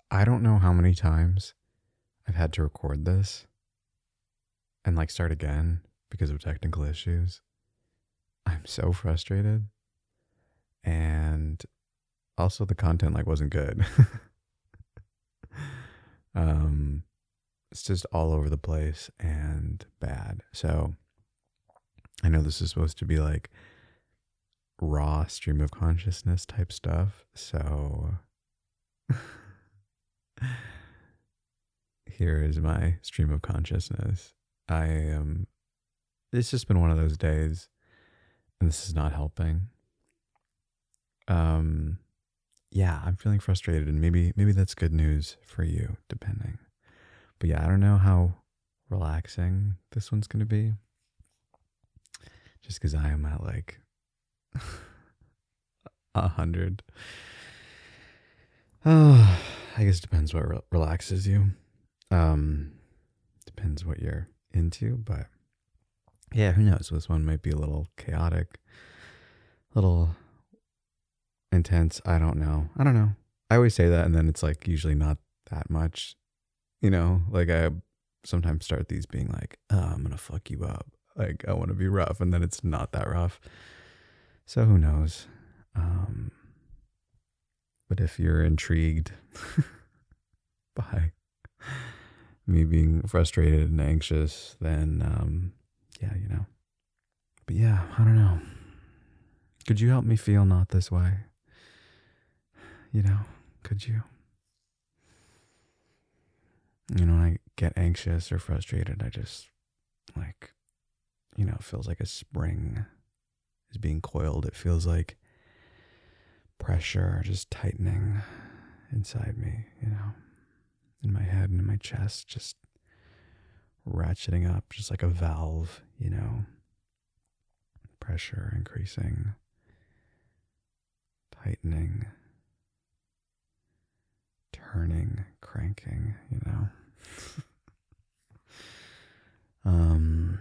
I don't know how many times I've had to record this and like start again because of technical issues. I'm so frustrated. And also the content like wasn't good. um it's just all over the place and bad. So I know this is supposed to be like raw stream of consciousness type stuff. So here is my stream of consciousness. I am It's just been one of those days and this is not helping. Um yeah, I'm feeling frustrated and maybe that's good news for you depending. But yeah, I don't know how relaxing this one's going to be just cuz I am at like 100. Oh, I guess it depends what relaxes you. Um Depends what you're into, but yeah, who knows? This one might be a little chaotic, little intense. I don't know. I don't know. I always say that, and then it's like usually not that much. Like I sometimes start these being like, oh, I'm gonna fuck you up. Like I want to be rough, and then it's not that rough. So who knows? Um, but if you're intrigued by me being frustrated and anxious, then yeah, But yeah, I don't know. Could you help me feel not this way? You know, could you? When I get anxious or frustrated, I just like, it feels like a spring is being coiled. It feels like pressure just tightening inside me, in my head and in my chest, just ratcheting up, just like a valve, pressure increasing, tightening, turning, cranking, um,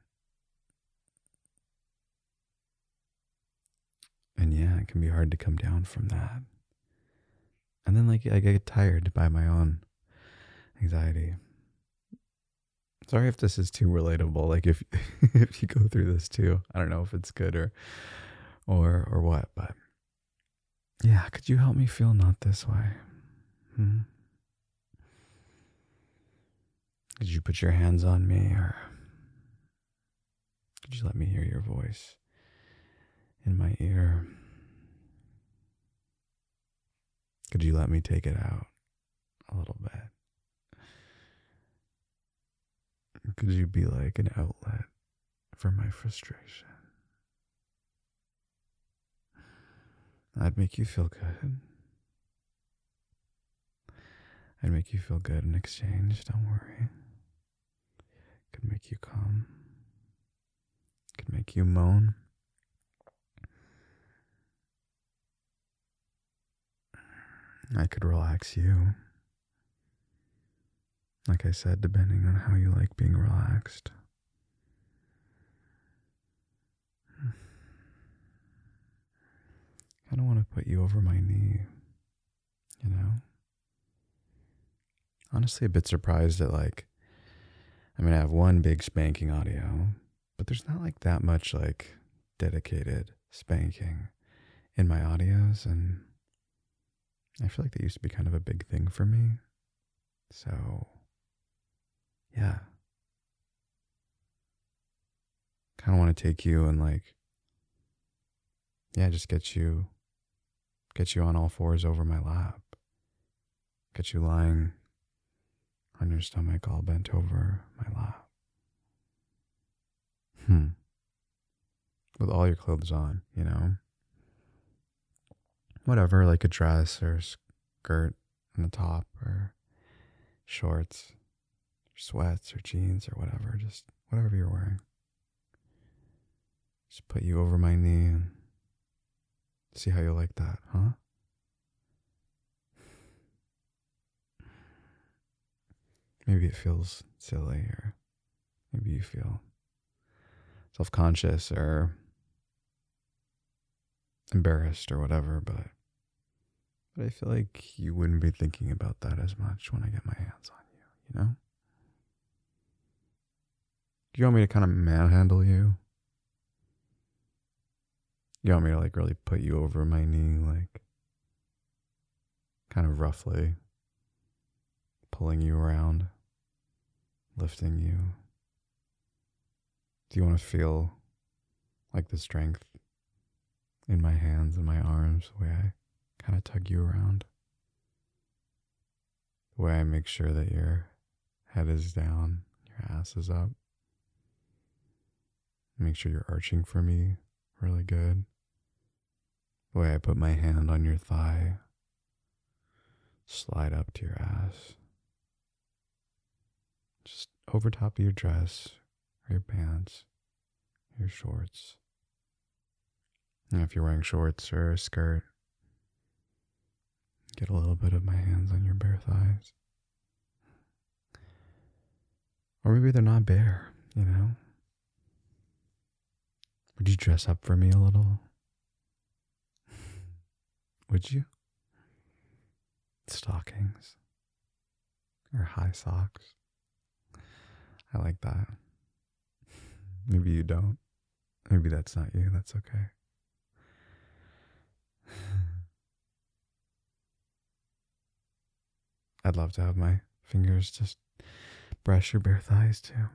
and yeah, it can be hard to come down from that. And then like I get tired by my own anxiety. Sorry if this is too relatable. Like if if you go through this too, I don't know if it's good or what, but yeah, could you help me feel not this way? Hmm? Could you put your hands on me, or could you let me hear your voice in my ear? Could you let me take it out a little bit? Could you be like an outlet for my frustration? I'd make you feel good. I'd make you feel good in exchange, don't worry. Could make you calm. Could make you moan. I could relax you. Like I said, depending on how you like being relaxed. I don't want to put you over my knee, you know? Honestly, a bit surprised at I have one big spanking audio, but there's not like that much like dedicated spanking in my audios, and I feel like that used to be kind of a big thing for me. So, yeah. Kind of want to take you and just get you on all fours over my lap. Get you lying on your stomach all bent over my lap. With all your clothes on, Whatever, like a dress or skirt on the top, or shorts, or sweats or jeans or whatever. Just whatever you're wearing. Just put you over my knee and see how you like that, huh? Maybe it feels silly, or maybe you feel self-conscious or embarrassed or whatever, but But I feel like you wouldn't be thinking about that as much when I get my hands on you, you know? Do you want me to kind of manhandle you? You want me to like really put you over my knee, like kind of roughly pulling you around, lifting you? Do you want to feel like the strength in my hands and my arms, the way I kind of tug you around? The way I make sure that your head is down, your ass is up. Make sure you're arching for me really good. The way I put my hand on your thigh, slide up to your ass. Just over top of your dress, or your pants, your shorts. And if you're wearing shorts or a skirt, get a little bit of my hands on your bare thighs. Or maybe they're not bare, you know? Would you dress up for me a little? Would you? Stockings. Or high socks. I like that. Maybe you don't. Maybe that's not you. That's okay. I'd love to have my fingers just brush your bare thighs too.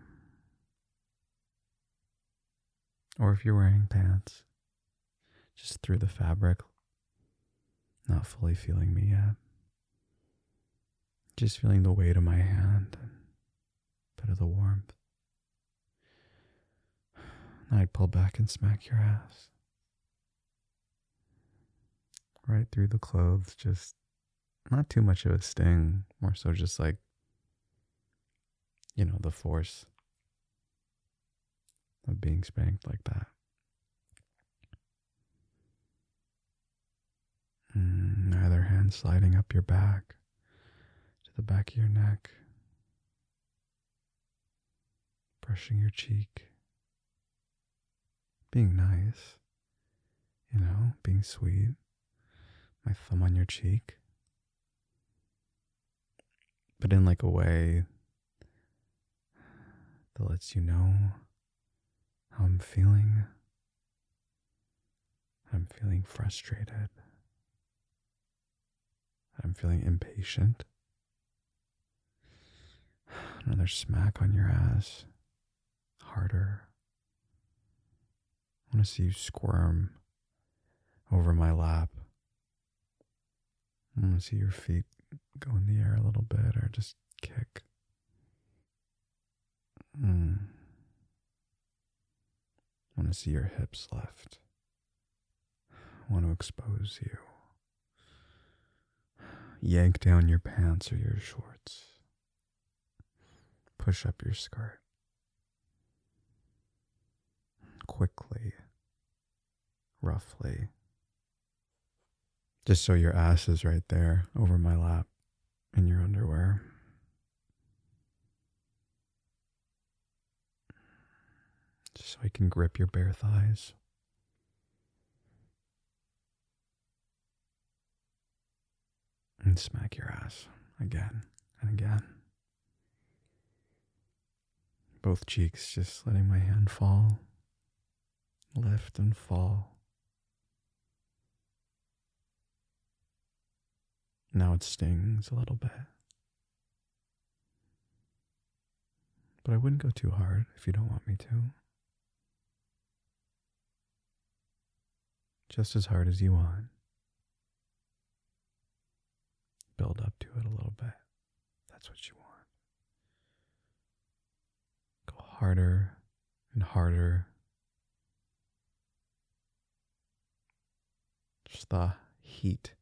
Or if you're wearing pants, just through the fabric, not fully feeling me yet. Just feeling the weight of my hand and a bit of the warmth. And I'd pull back and smack your ass. Right through the clothes, just not too much of a sting, more so just like, you know, the force of being spanked like that. Either hand sliding up your back to the back of your neck, brushing your cheek, being nice, you know, being sweet. My thumb on your cheek, but in like a way that lets you know how I'm feeling. I'm feeling frustrated. I'm feeling impatient. Another smack on your ass. Harder. I want to see you squirm over my lap. I want to see your feet go in the air a little bit or just kick. I want to see your hips lift. I want to expose you. Yank down your pants or your shorts. Push up your skirt. Quickly. Roughly. Just so your ass is right there over my lap in your underwear. Just so I can grip your bare thighs. And smack your ass again and again. Both cheeks, just letting my hand fall. Lift and fall. Now it stings a little bit. But I wouldn't go too hard if you don't want me to. Just as hard as you want. Build up to it a little bit. That's what you want. Go harder and harder. Just the heat.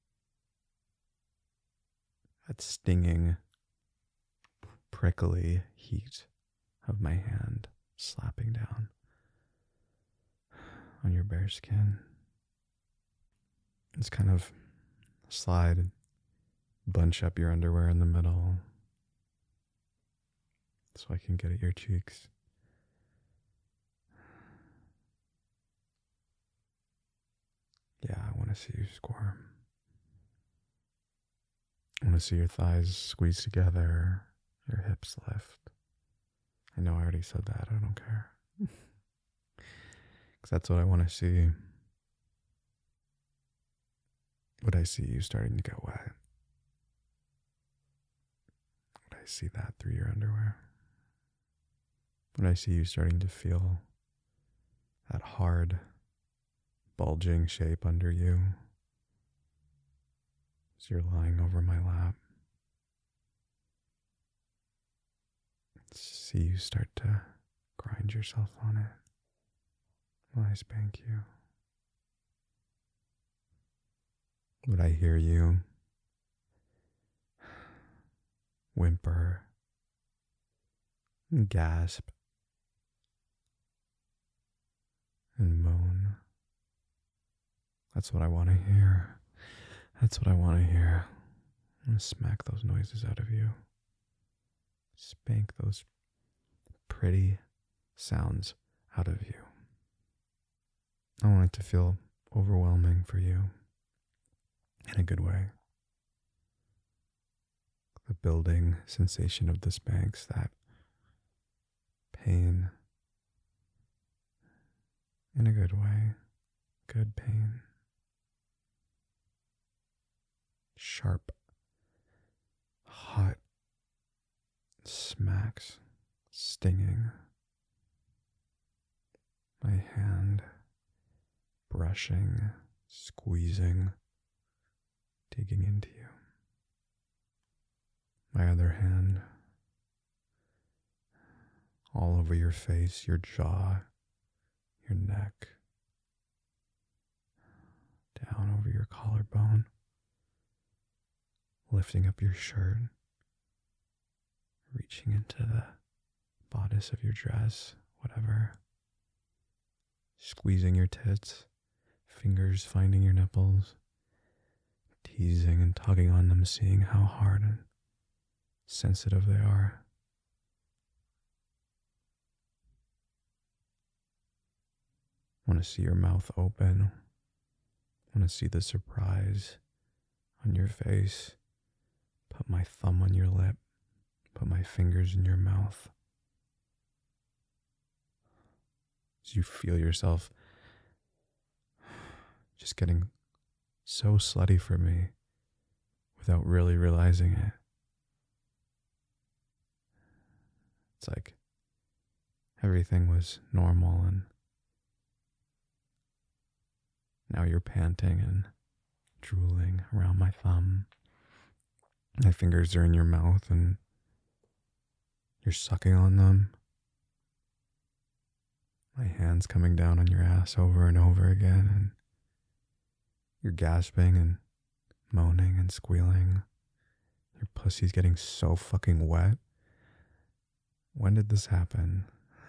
That stinging, prickly heat of my hand slapping down on your bare skin. It's kind of slide, bunch up your underwear in the middle so I can get at your cheeks. Yeah, I want to see you squirm. to see your thighs squeeze together, your hips lift. I know I already said that. I don't care. Because that's what I want to see. Would I see you starting to get wet? Would I see that through your underwear? Would I see you starting to feel that hard, bulging shape under you as you're lying over my lap? See you start to grind yourself on it while I spank you. Would I hear you whimper and gasp and moan? That's what I want to hear. That's what I want to hear. I'm going to smack those noises out of you. Spank those pretty sounds out of you. I want it to feel overwhelming for you in a good way. The building sensation of the spanks, that pain in a good way, good pain. Sharp, hot smacks, stinging. My hand brushing, squeezing, digging into you. My other hand all over your face, your jaw, your neck, down over your collarbone, lifting up your shirt, reaching into the bodice of your dress, whatever, squeezing your tits, fingers finding your nipples, teasing and tugging on them, seeing how hard and sensitive they are. Want to see your mouth open. Want to see the surprise on your face. Put my thumb on your lip. Put my fingers in your mouth. As you feel yourself just getting so slutty for me without really realizing it. It's like everything was normal and now you're panting and drooling around my thumb. My fingers are in your mouth and you're sucking on them. My hand's coming down on your ass over and over again, and you're gasping and moaning and squealing. Your pussy's getting so fucking wet. When did this happen?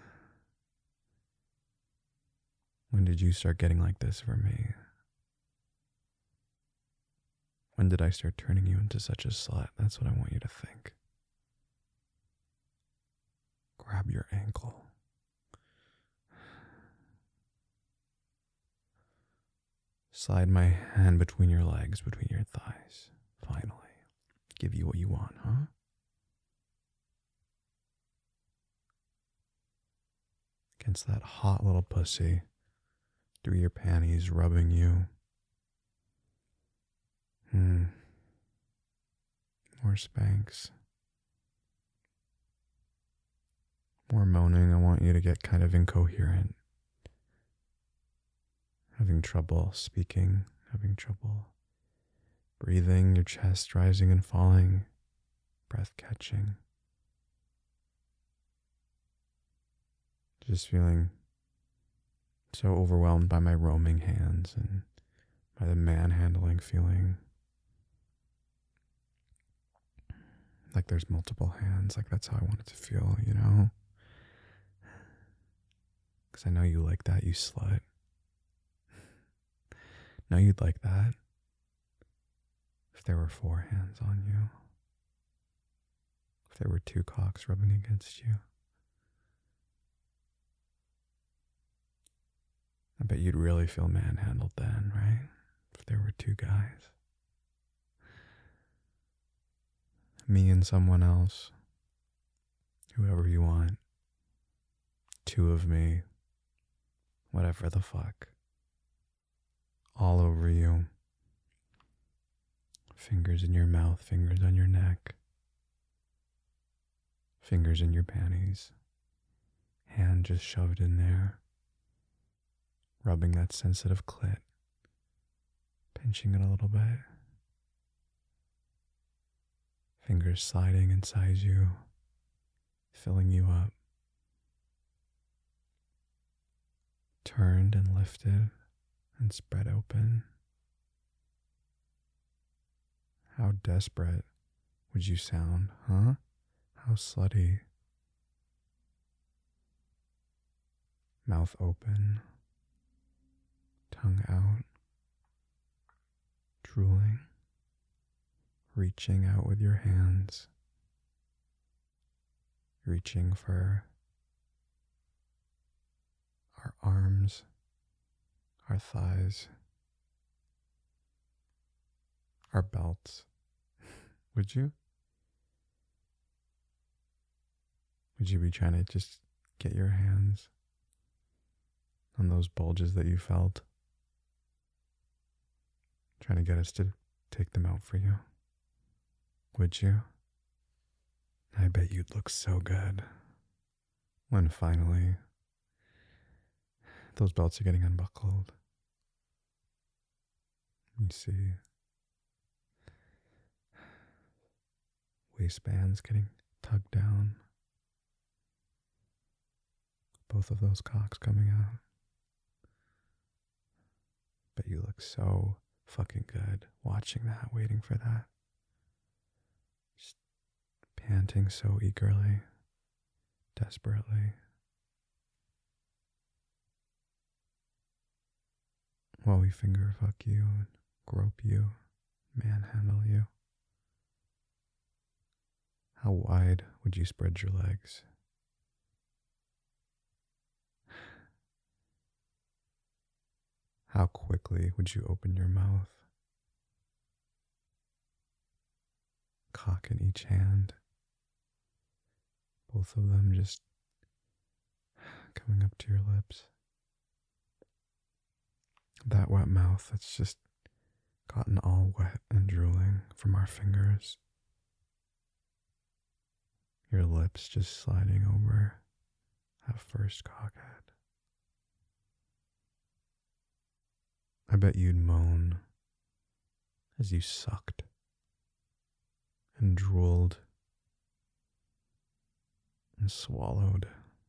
When did you start getting like this for me? When did I start turning you into such a slut? That's what I want you to think. Grab your ankle. Slide my hand between your legs, between your thighs. Finally. Give you what you want, huh? Against that hot little pussy. Through your panties, rubbing you. More spanks. More moaning. I want you to get kind of incoherent. Having trouble speaking, having trouble breathing, your chest rising and falling, breath catching. Just feeling so overwhelmed by my roaming hands and by the manhandling feeling. Like there's multiple hands, like that's how I want it to feel, you know? Because I know you like that, you slut. Know you'd like that if there were 4 hands on you. If there were 2 cocks rubbing against you. I bet you'd really feel manhandled then, right? If there were 2 guys. Me and someone else, whoever you want, two of me, whatever the fuck, all over you, fingers in your mouth, fingers on your neck, fingers in your panties, hand just shoved in there, rubbing that sensitive clit, pinching it a little bit, fingers sliding inside you, filling you up, turned and lifted and spread open. How desperate would you sound, huh? How slutty. Mouth open, tongue out, drooling, reaching out with your hands, reaching for our arms, our thighs, our belts. Would you? Would you be trying to just get your hands on those bulges that you felt? Trying to get us to take them out for you? Would you? I bet you'd look so good when finally those belts are getting unbuckled. You see waistbands getting tugged down. Both of those cocks coming out. Bet you look so fucking good watching that, waiting for that. Just panting so eagerly, desperately. While we finger fuck you and grope you, manhandle you. How wide would you spread your legs? How quickly would you open your mouth? Cock in each hand. Both of them just coming up to your lips. That wet mouth that's just gotten all wet and drooling from our fingers. Your lips just sliding over that first cockhead. I bet you'd moan as you sucked and drooled and swallowed,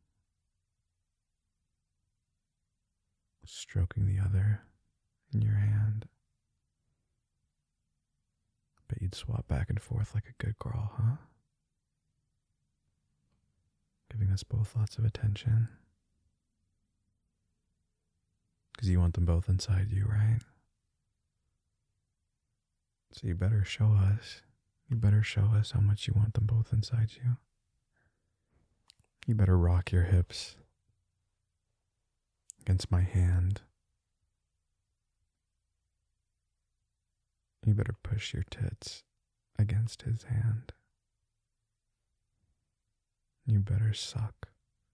stroking the other in your hand. Bet you'd swap back and forth like a good girl, huh? Giving us both lots of attention. Because you want them both inside you, right? So you better show us. You better show us how much you want them both inside you. You better rock your hips against my hand. You better push your tits against his hand. You better suck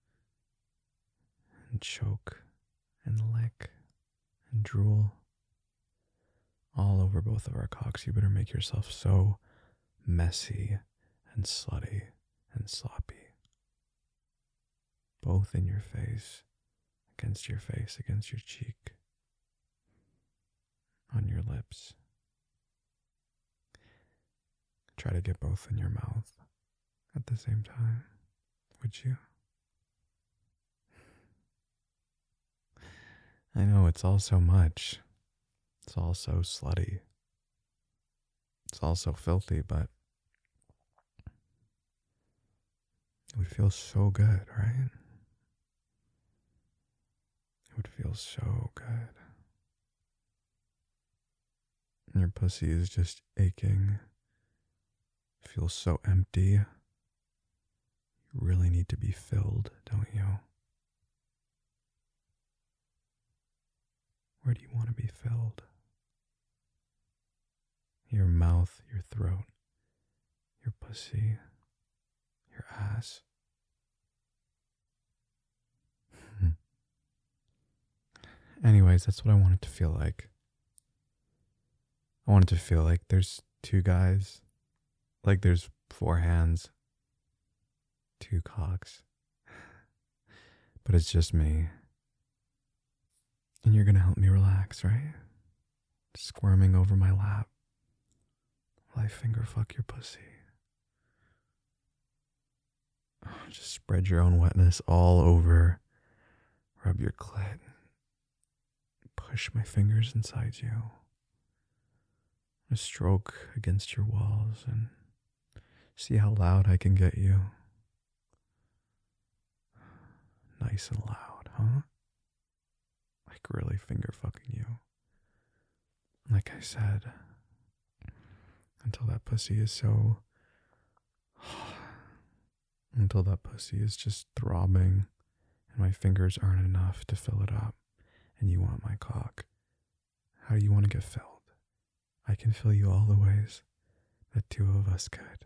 and choke and lick and drool all over both of our cocks. You better make yourself so messy and slutty and sloppy. Both in your face, against your face, against your cheek, on your lips. Try to get both in your mouth at the same time, would you? I know it's all so much. It's all so slutty. It's all so filthy, but it would feel so good, right? It would feel so good. And your pussy is just aching. It feels so empty. You really need to be filled, don't you? Where do you want to be filled? Your mouth, your throat, your pussy, your ass. Anyways, that's what I want it to feel like. I want it to feel like there's two guys, like there's four hands, two cocks, but it's just me. And you're gonna help me relax, right? Squirming over my lap while I finger fuck your pussy. Oh, just spread your own wetness all over. Rub your clit. Push my fingers inside you. A stroke against your walls and see how loud I can get you. Nice and loud, huh? Like really finger fucking you. Like I said, until that pussy is so... until that pussy is just throbbing and my fingers aren't enough to fill it up and you want my cock. How do you want to get filled? I can fill you all the ways that two of us could.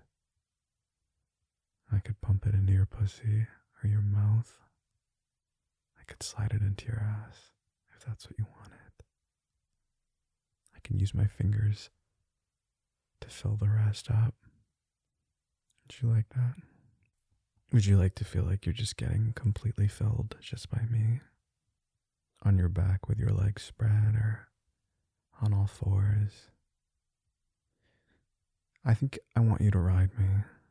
I could pump it into your pussy or your mouth. I could slide it into your ass if that's what you wanted. I can use my fingers to fill the rest up. Would you like that? Would you like to feel like you're just getting completely filled just by me? On your back with your legs spread or on all fours? I think I want you to ride me.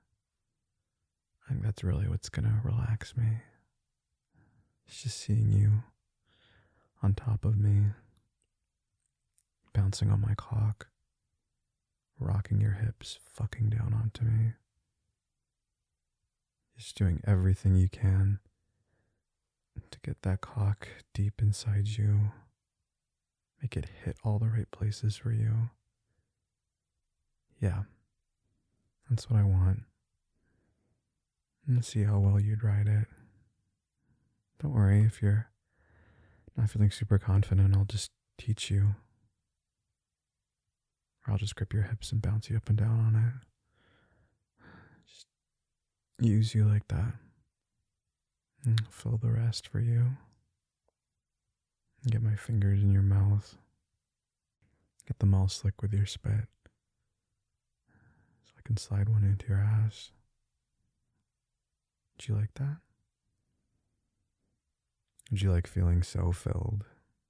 I think that's really what's gonna relax me. It's just seeing you on top of me, bouncing on my cock, rocking your hips, fucking down onto me. Just doing everything you can to get that cock deep inside you. Make it hit all the right places for you. Yeah, that's what I want. And see how well you'd ride it. Don't worry if you're not feeling super confident, I'll just teach you. Or I'll just grip your hips and bounce you up and down on it. Just use you like that. And fill the rest for you. Get my fingers in your mouth. Get them all slick with your spit. So I can slide one into your ass. Would you like that? Would you like feeling so filled?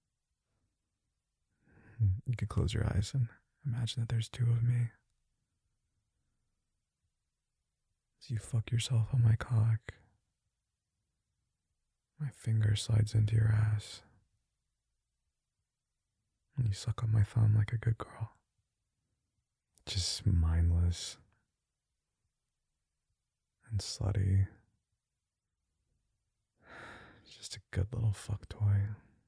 You could close your eyes and imagine that there's two of me. As you fuck yourself on my cock, my finger slides into your ass. And you suck on my thumb like a good girl. Just mindless and slutty. Just a good little fuck toy.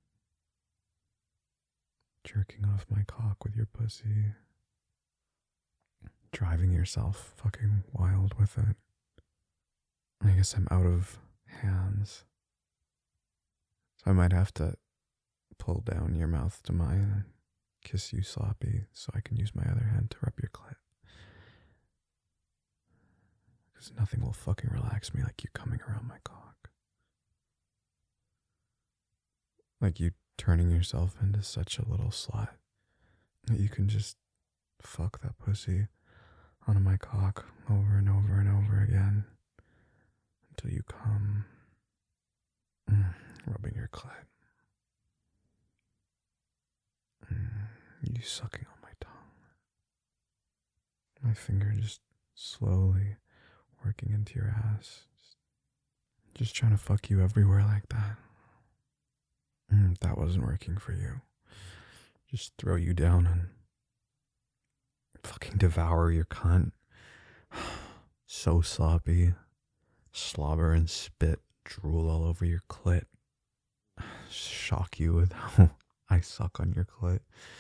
Jerking off my cock with your pussy. Driving yourself fucking wild with it. I guess I'm out of hands. So I might have to pull down your mouth to mine and kiss you sloppy so I can use my other hand to rub your clit. Because nothing will fucking relax me like you coming around my cock. Like you turning yourself into such a little slut that you can just fuck that pussy onto my cock over and over and over again until you come, rubbing your clit. You sucking on my tongue. My finger just slowly working into your ass. Just trying to fuck you everywhere like that. That wasn't working for you. Just throw you down and fucking devour your cunt. So sloppy. Slobber and spit, drool all over your clit. Shock you with how I suck on your clit.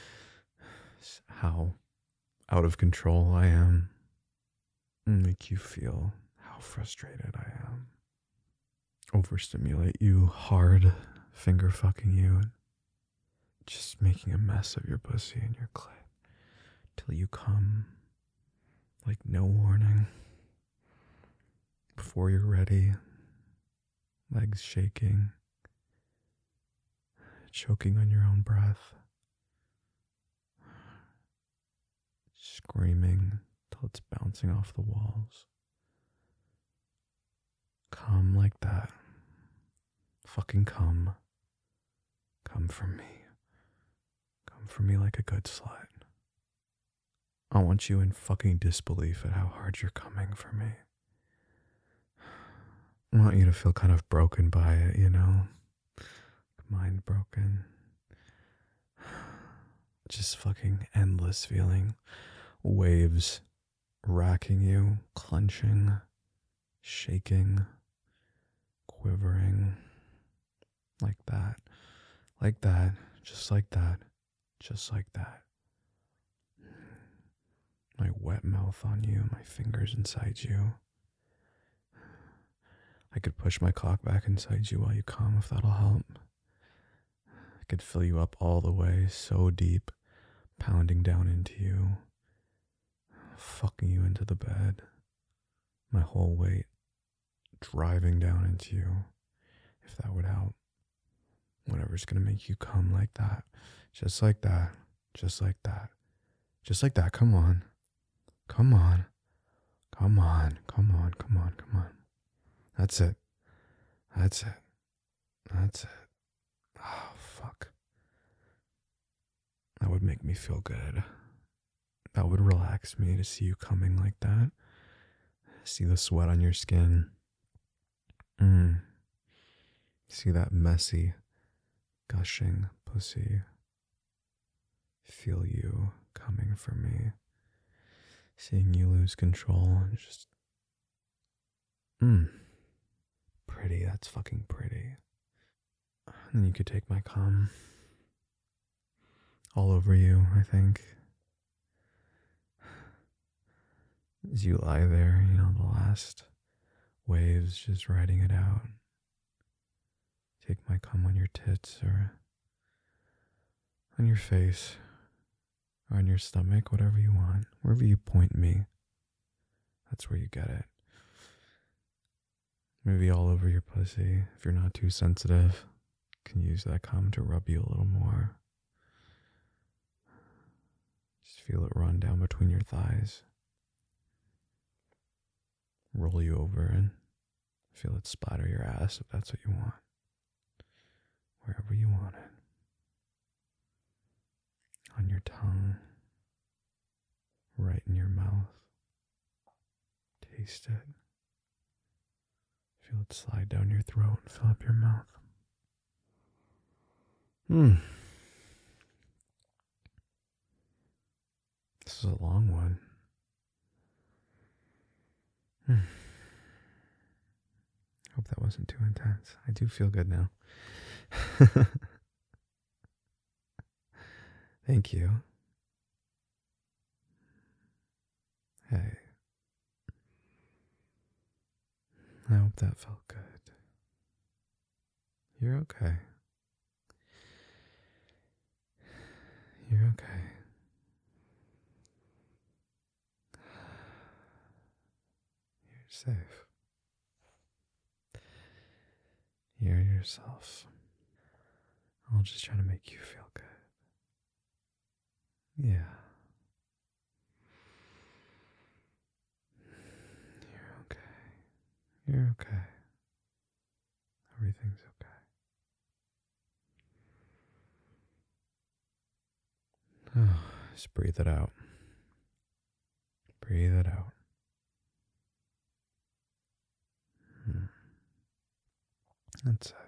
How out of control I am. Make you feel how frustrated I am. Overstimulate you hard, finger fucking you. Just making a mess of your pussy and your clit. Till you come like no warning. before you're ready, legs shaking, choking on your own breath, screaming till it's bouncing off the walls. Come like that. Fucking come. Come for me. Come for me like a good slut. I want you in fucking disbelief at how hard you're coming for me. I want you to feel kind of broken by it, you know? Mind broken. Just fucking endless feeling. Waves racking you, clenching, shaking, quivering. Like that. Like that. Just like that. Just like that. My wet mouth on you, my fingers inside you. I could push my cock back inside you while you come if that'll help. I could fill you up all the way, so deep, pounding down into you, fucking you into the bed. My whole weight driving down into you, if that would help. Whatever's gonna make you come like that. Just like that. Just like that. Just like that. Come on. Come on. Come on. Come on. Come on. Come on. That's it. That's it. That's it. Oh, fuck. That would make me feel good. That would relax me to see you coming like that. See the sweat on your skin. See that messy, gushing pussy. Feel you coming for me. Seeing you lose control. Just. Pretty. That's fucking pretty. And then you could take my cum all over you, I think. As you lie there, you know, the last waves just riding it out. Take my cum on your tits or on your face or on your stomach, whatever you want. Wherever you point me, that's where you get it. Maybe all over your pussy. If you're not too sensitive, you can use that cum to rub you a little more. Just feel it run down between your thighs. Roll you over and feel it splatter your ass if that's what you want. Wherever you want it. On your tongue. Right in your mouth. Taste it. Feel it slide down your throat and fill up your mouth. This is a long one. Hope that wasn't too intense. I do feel good now. Thank you. Hey. I hope that felt good. You're okay. You're okay. You're safe. You're yourself. I'll just try to make you feel good. Yeah. You're okay. You're okay. Everything's okay. Oh, just breathe it out. Breathe it out. That's it.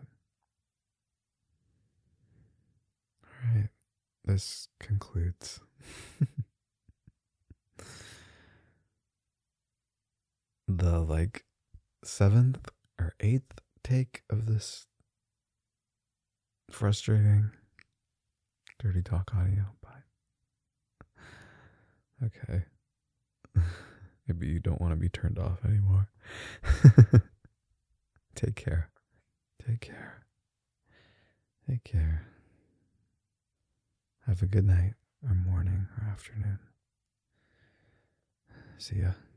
Alright. This concludes the 7th or 8th take of this frustrating dirty talk audio, but okay. Maybe you don't want to be turned off anymore. Take care. Take care. Take care. Have a good night, or morning, or afternoon. See ya.